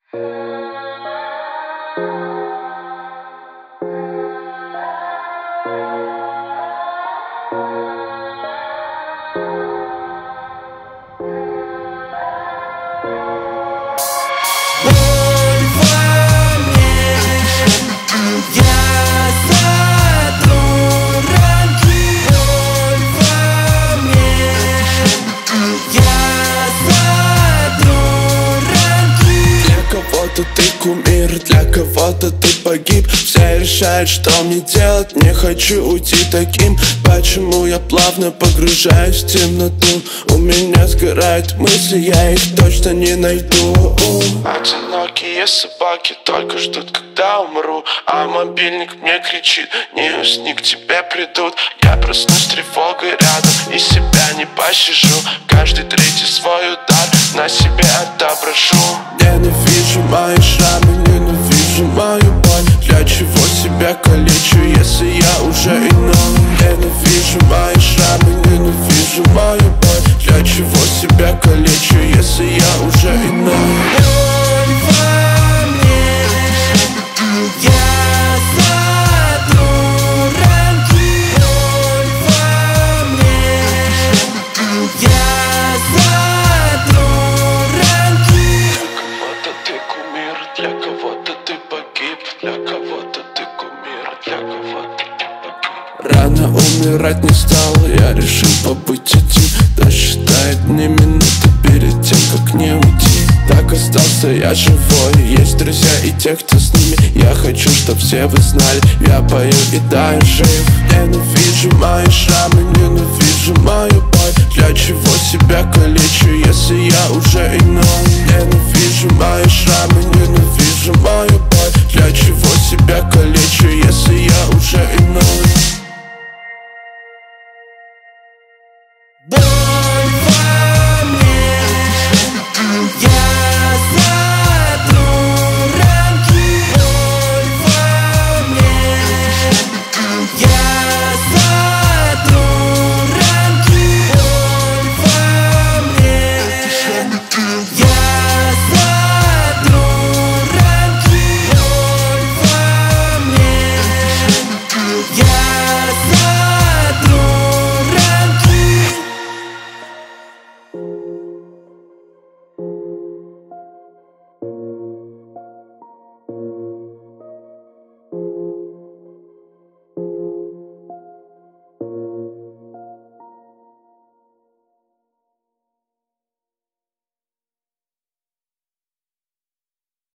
Ты кумир, для кого-то ты погиб. Все решают, что мне делать, не хочу уйти таким. Почему я плавно погружаюсь в темноту? У меня сгорают мысли, я их точно не найду. Одинокие собаки только ждут, когда умру. А мобильник мне кричит: не усни, к тебе придут. Я проснусь с тревогой рядом и себя не пощажу. Каждый третий свой удар на себе отображу. Ненавижу мои шрамы, ненавижу мою боль. Для чего себя калечу, если я уже иной? Ненавижу мои шрамы, ненавижу мою боль. Для чего себя калечу, если я уже иной? Боль во мне, я сотру ранки. Боль во мне, я сотру ранки. Для кого-то ты погиб, для кого-то ты кумир, для кого-то ты погиб. Рано умирать не стал, я решил побыть один. Досчитает мне минуты перед тем, как не уйти. Так остался я живой, есть друзья и те, кто с ними. Я хочу, чтоб все вы знали, я пою и да, я жив. Ненавижу мои шрамы, ненавижу мою боль. Для чего себя калечу, если я уже иной? Ненавижу мои шрамы, ненавижу мою боль. Для чего себя калечу, если я уже иной?